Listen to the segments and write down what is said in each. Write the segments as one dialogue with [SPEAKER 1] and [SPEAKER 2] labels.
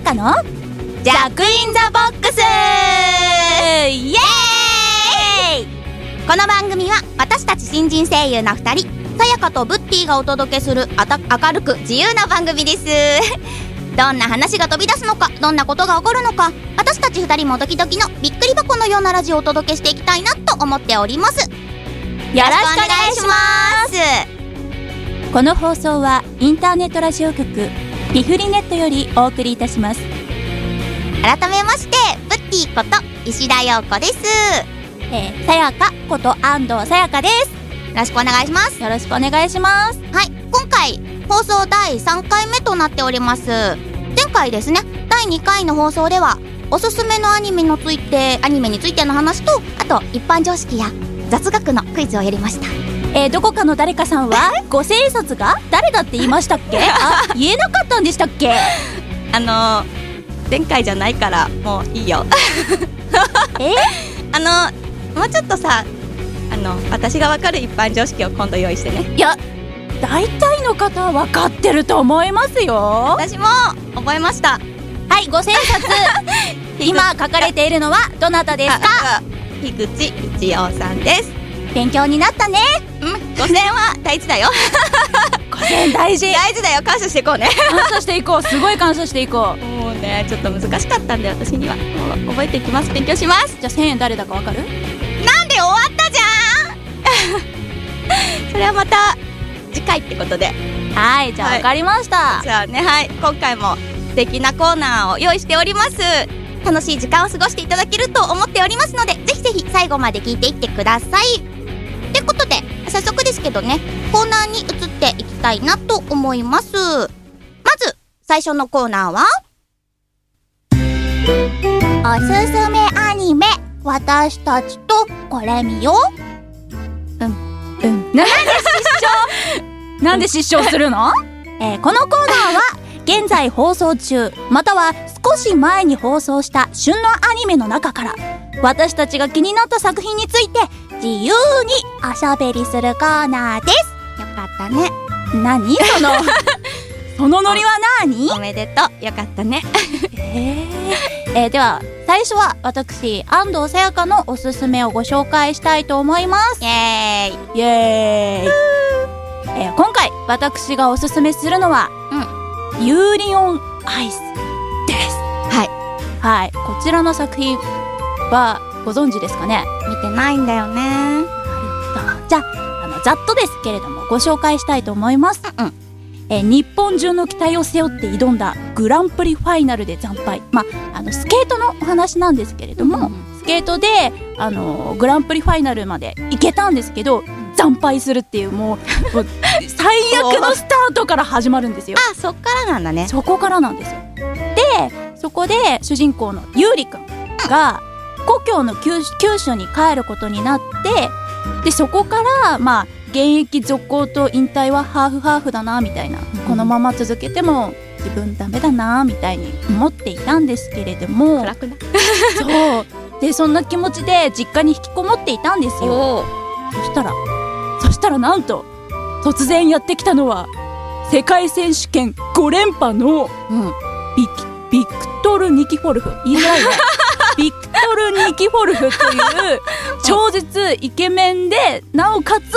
[SPEAKER 1] かのジャックインザボックスイエーイ。この番組は私たち新人声優の2人さやかとブッティがお届けする明るく自由な番組ですどんな話が飛び出すのか、どんなことが起こるのか、私たち2人もドキドキのびっくり箱のようなラジオをお届けしていきたいなと思っております。よろしくお願いします。
[SPEAKER 2] この放送はインターネットラジオ局ピフリネットよりお送りいたします。
[SPEAKER 1] 改めましてブッティこと石田陽子です。
[SPEAKER 2] さやかこと安藤さやかです。
[SPEAKER 1] よろしくお願いします。
[SPEAKER 2] よろしくお願いします。
[SPEAKER 1] はい、今回放送第3回目となっております。前回ですね、第2回の放送ではおすすめのアニメについての話と、あと一般常識や雑学のクイズをやりました。
[SPEAKER 2] どこかの誰かさんはご生卒が誰だって言いましたっけ言えなかったんでしたっけ
[SPEAKER 1] 前回じゃないからもういいよもうちょっとさ、私がわかる一般常識を今度用意してね。
[SPEAKER 2] いや、大体の方は分かってると思いますよ。
[SPEAKER 1] 私も覚えました。
[SPEAKER 2] はい、ご生卒今書かれているのはどなたですか？
[SPEAKER 1] 樋口一葉さんです。
[SPEAKER 2] 勉強になったね。
[SPEAKER 1] 5000は大事だよ
[SPEAKER 2] 5000大事
[SPEAKER 1] だよ。感謝していこうね
[SPEAKER 2] 感謝していこう。すごい感謝していこう。
[SPEAKER 1] もうね、ちょっと難しかったんで私には。もう覚えていきます。勉強します。
[SPEAKER 2] じゃあ1000円誰だか分かる？
[SPEAKER 1] なんで終わったじゃんそれはまた次回ってことで。
[SPEAKER 2] はい、じゃあ分かりました、
[SPEAKER 1] じゃあね、はい、今回も素敵なコーナーを用意しております。楽しい時間を過ごしていただけると思っておりますので、ぜひぜひ最後まで聞いていってください。ということで早速ですけどね、コーナーに移っていきたいなと思います。まず最初のコーナーはおすすめアニメ、私たちとこれ見よう。
[SPEAKER 2] なんで失笑するの？このコーナーは現在放送中または少し前に放送した旬のアニメの中から私たちが気になった作品について自由におしゃべりするコーナーです。
[SPEAKER 1] よかったね。
[SPEAKER 2] 何そのノリは何？
[SPEAKER 1] おめでとう。よかったね
[SPEAKER 2] では最初は私安藤さやかのおすすめをご紹介したいと思います。
[SPEAKER 1] イエーイ
[SPEAKER 2] イエーイ今回私がおすすめするのは、ユーリオンアイスです。はい、こちらの作品はご存知ですかね？
[SPEAKER 1] 見てないんだよね。
[SPEAKER 2] じゃあざっとですけれどもご紹介したいと思います。日本中の期待を背負って挑んだグランプリファイナルで惨敗。スケートのお話なんですけれども、スケートでグランプリファイナルまで行けたんですけど惨敗するっていうもう最悪のスタートから始まるんですよ。
[SPEAKER 1] そっからなんだね。
[SPEAKER 2] そこからなんですよ。でそこで主人公のゆうりくんが故郷の九州に帰ることになって、でそこから現役続行と引退はハーフだなみたいな、このまま続けても自分ダメだなみたいに思っていたんですけれども、
[SPEAKER 1] 暗くない
[SPEAKER 2] そうでそんな気持ちで実家に引きこもっていたんですよ。そしたらなんと突然やってきたのは世界選手権5連覇のビクトル・ニキフォルフ、言いづらいねビクトル・ニキフォルフという超絶イケメンで、なおかつ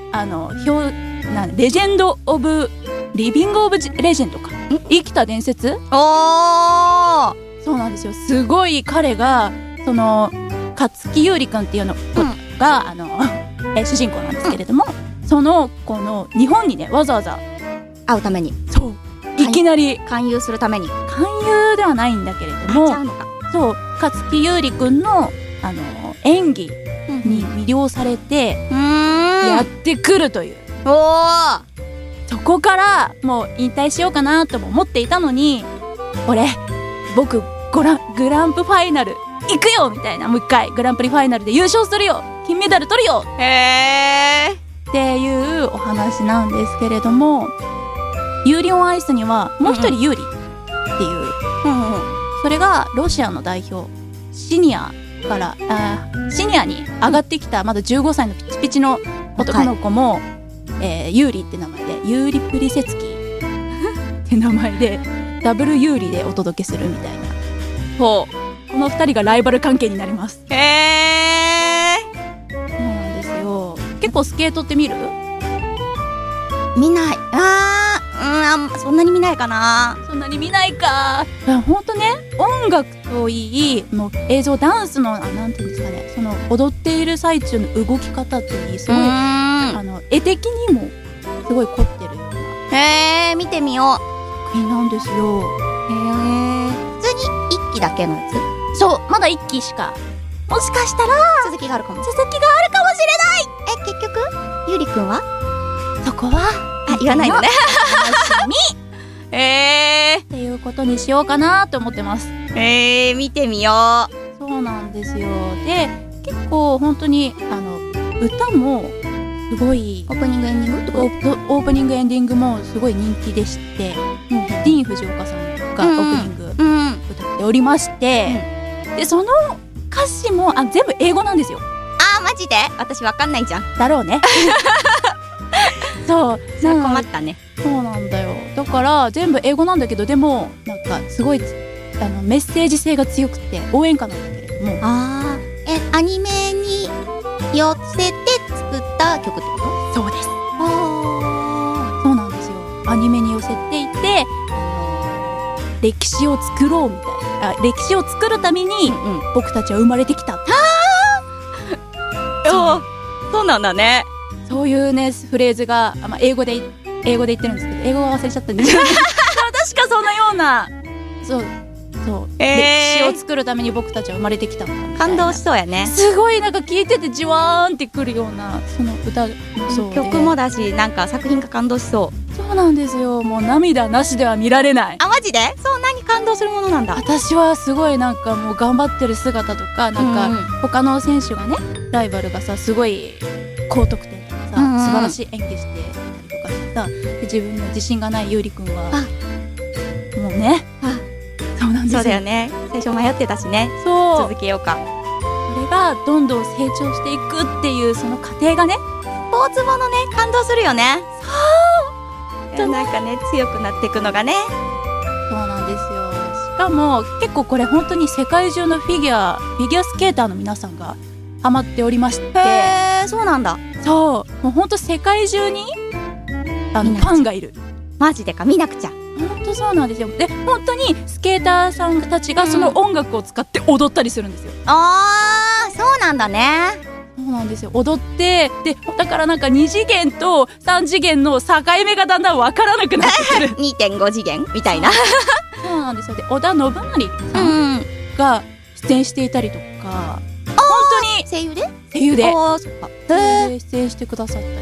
[SPEAKER 2] レジェンド・オブ・リビング・オブ・レジェンドか、生きた伝説。そうなんですよ。すごい彼がその勝木優里くんっていうのが、主人公なんですけれども、その子の日本にねわざわざ
[SPEAKER 1] 会うために、
[SPEAKER 2] いきなり
[SPEAKER 1] 勧誘するために、
[SPEAKER 2] 勧誘ではないんだけれども、そう勝木優里くんの演技に魅了されてやってくるという。そこからもう引退しようかなとも思っていたのに、僕グランプファイナル行くよみたいな、もう一回グランプリファイナルで優勝するよ、金メダル取るよっていうお話なんですけれども、ユーリオンアイスにはもう一人ユーリっていう、それがロシアの代表、シニアに上がってきたまだ15歳のピチピチの男の子も、ユーリって名前で、ユーリ・プリセツキーって名前でダブル有利でお届けするみたいな。この2人がライバル関係になります。
[SPEAKER 1] へえ。
[SPEAKER 2] そうなんですよ。結構スケートって見る？
[SPEAKER 1] 見ない。そんなに見ないかな。
[SPEAKER 2] そんなに見ないか。ほんとね、音楽といい、もう映像、ダンスのなんていうんですかね、その踊っている最中の動き方といい、すごい絵的にもすごい凝ってるような。
[SPEAKER 1] へえ、見てみよう。
[SPEAKER 2] 作品なんですよ。
[SPEAKER 1] へえ。普通に1期だけのやつ？
[SPEAKER 2] そう、まだ1期しか。もしかしたら
[SPEAKER 1] 続きがあるかも。
[SPEAKER 2] 続きがあるかもしれない。
[SPEAKER 1] 結局ゆりくんは
[SPEAKER 2] そこは
[SPEAKER 1] 言わないのね。
[SPEAKER 2] 楽しみ。っていうことにしようかなと思ってます。
[SPEAKER 1] 見てみよう。
[SPEAKER 2] そうなんですよ。で、結構本当に歌もすごい
[SPEAKER 1] オープニングエンディング
[SPEAKER 2] オープニングエンディングもすごい人気でして、ディーン・フジオカさんがオープニング歌っておりまして、でその歌詞も全部英語なんですよ。
[SPEAKER 1] マジで？私わかんないじゃん。
[SPEAKER 2] だろうね。そう、
[SPEAKER 1] それ困ったね。
[SPEAKER 2] そうなんだよ。だから全部英語なんだけど、でもなんかすごいメッセージ性が強くて応援歌なんだけれども。
[SPEAKER 1] アニメに寄せて作った曲ってこと？
[SPEAKER 2] そうです。そうなんですよ。アニメに寄せていて、歴史を作ろうみたいな、歴史を作るために僕たちは生まれてきた。
[SPEAKER 1] そうなんだね。
[SPEAKER 2] そういうねフレーズが、英語で言ってるんですけど、英語は忘れちゃったんですけど確かそのような、そう、歴史を作るために僕たちは生まれてきたんだみたいな。
[SPEAKER 1] 感動しそうやね。
[SPEAKER 2] すごいなんか聴いててじわーんってくるような、その歌もそうで、
[SPEAKER 1] 曲もだし、なんか作品が感動しそう。
[SPEAKER 2] そうなんですよ。もう涙なしでは見られない。
[SPEAKER 1] マジで？そんなに感動するものなんだ。
[SPEAKER 2] 私はすごいなんかもう頑張ってる姿とか、なんか他の選手がね、ライバルがさ、すごい高得点とかさ、素晴らしい演技してたりとかしてさ、で自分には自信がないゆうりくんはもうね、そうなんですよ。
[SPEAKER 1] そうだよね。最初迷ってたしね。
[SPEAKER 2] そう。
[SPEAKER 1] 続けようか。
[SPEAKER 2] それがどんどん成長していくっていうその過程がね、ス
[SPEAKER 1] ポーツものね、感動するよね。そう。なんかね、強くなっていくのがね。
[SPEAKER 2] そうなんですよ。しかも結構これ本当に世界中のフィギュアスケーターの皆さんがハマっておりまして。
[SPEAKER 1] そうなんだ。
[SPEAKER 2] そう。もう本当世界中にファンがいる。
[SPEAKER 1] マジでか、見なくちゃ。
[SPEAKER 2] 本当そうなんですよ。で、本当にスケーターさんたちがその音楽を使って踊ったりするんですよ。
[SPEAKER 1] そうなんだね。
[SPEAKER 2] そうなんですよ。踊って、で、だからなんか2次元と3次元の境目がだんだん分からなくなってくる。
[SPEAKER 1] 2.5 次元みたいな。
[SPEAKER 2] そうなんですよ。で、織田信成さんが出演していたりとか、本当に
[SPEAKER 1] 声優で
[SPEAKER 2] そっか。出演してくださったり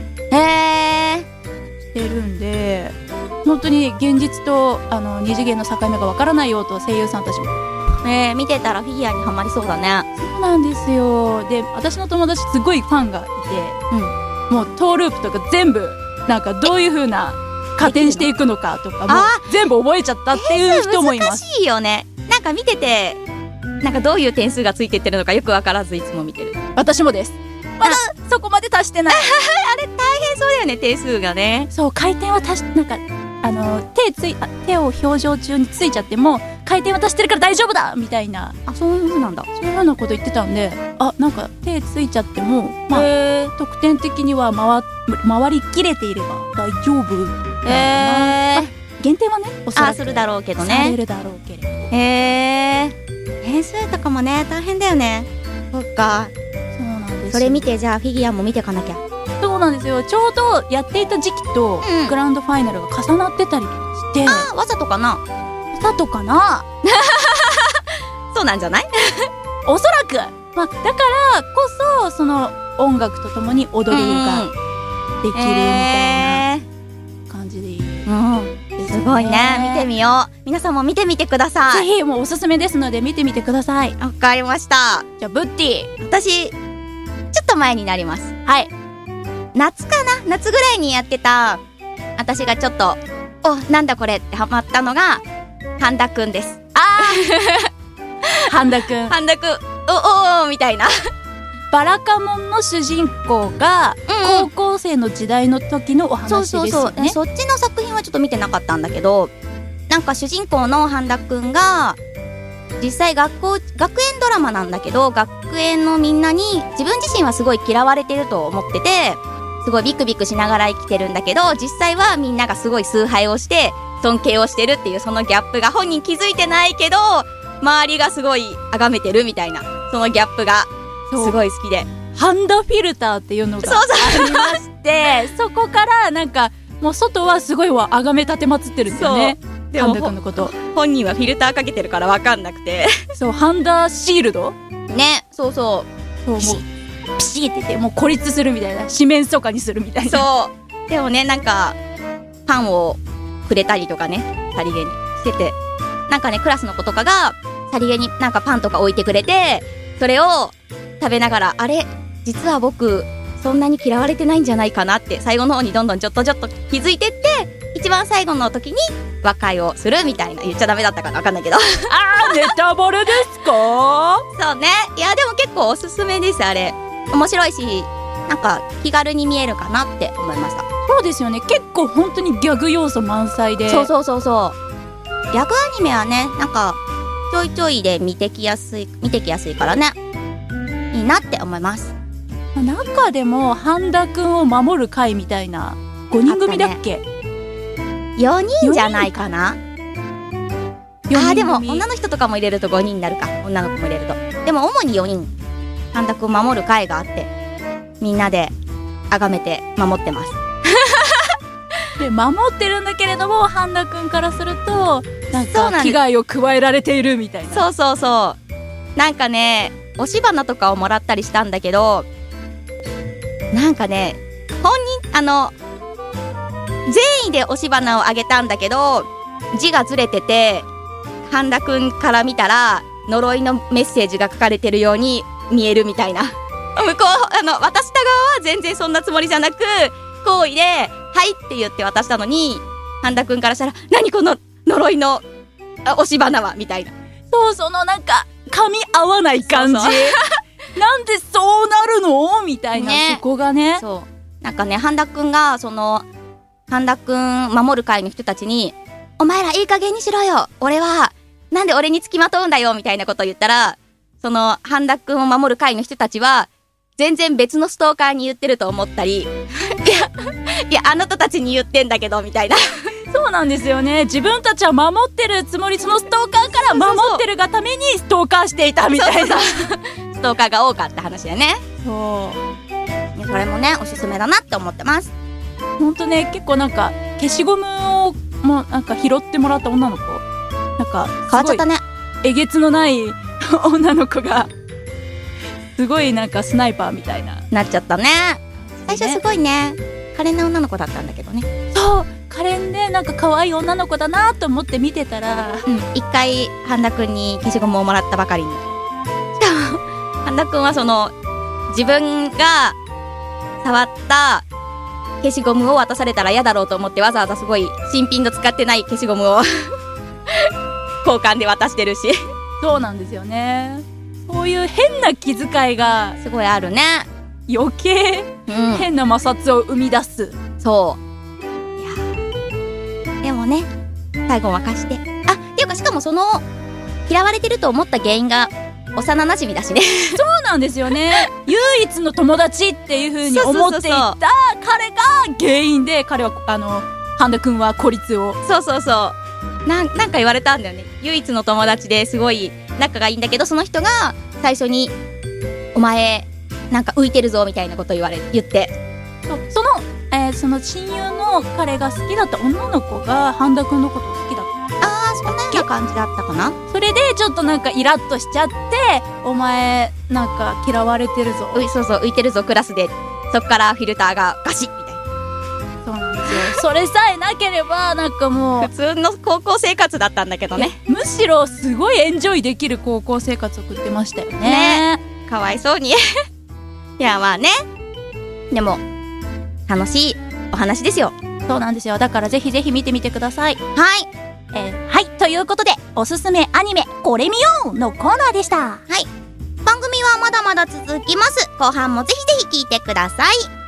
[SPEAKER 2] してるんで、本当に現実と2次元の境目が分からないよと声優さんたちも。
[SPEAKER 1] 見てたらフィギュアにはまりそうだね。
[SPEAKER 2] そうなんですよ。で、私の友達すごいファンがいて、もうトーループとか全部なんかどういう風な加点していくのかとかも全部覚えちゃったっていう人もいます。
[SPEAKER 1] 難しいよね。なんか見てて、なんかどういう点数がついてってるのかよく分からずいつも見てる。
[SPEAKER 2] 私もです。まだそこまで達してない。
[SPEAKER 1] あれ大変そうだよね、点数がね。
[SPEAKER 2] そう、回転はなんか手を表情中についちゃっても回転は足してるから大丈夫だみたいな。
[SPEAKER 1] そういう風なんだ。
[SPEAKER 2] そういう風なこと言ってたんで、なんか手ついちゃっても得点的には回りきれていれば大丈夫減点はね、おそらく
[SPEAKER 1] するだろうけどね。
[SPEAKER 2] されるだろうけれど。
[SPEAKER 1] 点数とかもね、大変だよね。そっか。
[SPEAKER 2] そうなんですよ。
[SPEAKER 1] それ見て、じゃあフィギュアも見てかなきゃ。
[SPEAKER 2] そうなんですよ。ちょうどやっていた時期とグランドファイナルが重なってたりとかして。
[SPEAKER 1] わざとかな。
[SPEAKER 2] わざとかな。
[SPEAKER 1] そうなんじゃない？
[SPEAKER 2] おそらく。だからこそその音楽とともに踊りができるみたいな感じでいい。
[SPEAKER 1] すごいね。見てみよう。皆さんも見てみてください。
[SPEAKER 2] ぜひ、もうおすすめですので見てみてください。
[SPEAKER 1] わかりました。
[SPEAKER 2] じゃあブッティ。
[SPEAKER 1] 私ちょっと前になります。
[SPEAKER 2] はい。
[SPEAKER 1] 夏かな、夏ぐらいにやってた、私がちょっとなんだこれってハマったのが半田くんです。
[SPEAKER 2] 半田くん
[SPEAKER 1] みたいな。
[SPEAKER 2] バラカモンの主人公が高校生の時代の時のお話ですよね。
[SPEAKER 1] そっちの作品はちょっと見てなかったんだけど、 なんか主人公の半田くんが実際学園ドラマなんだけど、学園のみんなに自分自身はすごい嫌われてると思ってて、すごいビクビクしながら生きてるんだけど、実際はみんながすごい崇拝をして尊敬をしてるっていう、そのギャップが本人気づいてないけど周りがすごい崇めてるみたいな、そのギャップがすごい好きで、
[SPEAKER 2] ハンダフィルターっていうのがありまして、そこからなんかもう外はすごい崇め立てまつってるんですよね。
[SPEAKER 1] でも君のこと本人はフィルターかけてるから分かんなくて
[SPEAKER 2] そう、ハンダシールド
[SPEAKER 1] ね、そうもう
[SPEAKER 2] ピシーってて、もう孤立するみたいな、四面楚歌にするみたいな。
[SPEAKER 1] そうでもね、なんかパンをくれたりとかね、さりげにしてて、なんかねクラスの子とかがさりげになんかパンとか置いてくれて、それを食べながら、あれ実は僕そんなに嫌われてないんじゃないかなって最後の方にどんどんちょっと気づいてって、一番最後の時に和解をするみたいな、言っちゃダメだったかな、分かんないけど
[SPEAKER 2] ネタバレですか？
[SPEAKER 1] そうね。いやでも結構おすすめです。あれ面白いし、なんか気軽に見えるかなって思いました。
[SPEAKER 2] そうですよね、結構本当にギャグ要素満載で。
[SPEAKER 1] そうギャグアニメはね、なんかちょいちょいで見てきやすいからね、いいなって思います。
[SPEAKER 2] 中でも半田くんを守る会みたいな5人組だっけ、
[SPEAKER 1] 4人じゃないかな。でも女の人とかも入れると5人になるか、女の子も入れると。でも主に4人半田くん守る会があって、みんなで崇めて守ってます
[SPEAKER 2] で守ってるんだけれども、半田くんからするとなんか危害を加えられているみたいな。
[SPEAKER 1] そうなんかね、押し花とかをもらったりしたんだけど、なんかね、善意で押し花をあげたんだけど字がずれてて、半田くんから見たら呪いのメッセージが書かれてるように見えるみたいな。渡した側は全然そんなつもりじゃなく、好意ではいって言って渡したのに、半田くんからしたら何この呪いの押し花はみたいな。
[SPEAKER 2] そのなんか噛み合わない感じなんでそうなるのみたいな、そこがね、
[SPEAKER 1] なんかね、半田くんが半田くん守る会の人たちに、お前らいい加減にしろよ、俺はなんで俺につきまとうんだよみたいなことを言ったら、その半田くんを守る会の人たちは全然別のストーカーに言ってると思ったりいやあなたたちに言ってんだけどみたいな
[SPEAKER 2] そうなんですよね、自分たちは守ってるつもり、そのストーカーから守ってるがためにストーカーしていたみたいな
[SPEAKER 1] ストーカーが多かった話だね。それもねおすすめだなって思ってます。
[SPEAKER 2] ほんとね、結構なんか消しゴムをもうなんか拾ってもらった女の子、なんか
[SPEAKER 1] 変わっちゃったね。
[SPEAKER 2] えげつのない女の子がすごいなんかスナイパーみたいな
[SPEAKER 1] っちゃったね。最初すごいね可憐な女の子だったんだけどね。
[SPEAKER 2] そう可憐でなんか可愛い女の子だなと思って見てたら、
[SPEAKER 1] 一回半田くんに消しゴムをもらったばかりに、しかも半田くんはその自分が触った消しゴムを渡されたら嫌だろうと思って、わざわざすごい新品の使ってない消しゴムを交換で渡してるし
[SPEAKER 2] そうなんですよね。そういう変な気遣いが
[SPEAKER 1] すごいあるね。
[SPEAKER 2] 余計、変な摩擦を生み出す。
[SPEAKER 1] いやでもね、最後沸かして、っていうかしかもその嫌われてると思った原因が幼馴染だしね
[SPEAKER 2] そうなんですよね唯一の友達っていう風に思っていた彼が原因で、彼は半田くんは孤立を
[SPEAKER 1] なんか言われたんだよね。唯一の友達ですごい仲がいいんだけど、その人が最初にお前なんか浮いてるぞみたいなこと言って
[SPEAKER 2] その親友の彼が好きだった女の子が半田くんのことを好きだった。
[SPEAKER 1] そんなような感じだったかな。
[SPEAKER 2] それでちょっとなんかイラッとしちゃって、お前なんか嫌われてるぞ、
[SPEAKER 1] 浮いてるぞクラスで、そっからフィルターがガシッみたいな。
[SPEAKER 2] そうなんですよそれさえなければなんかもう
[SPEAKER 1] 普通の高校生活だったんだけどね。
[SPEAKER 2] むしろすごいエンジョイできる高校生活を送ってましたよね。
[SPEAKER 1] かわいそうにいやまあね、でも楽しいお話ですよ。
[SPEAKER 2] そうなんですよ。だからぜひぜひ見てみてください。
[SPEAKER 1] はい、ということでおすすめアニメこれ見ようのコーナーでした。番組はまだまだ続きます。後半もぜひぜひ聞いてください。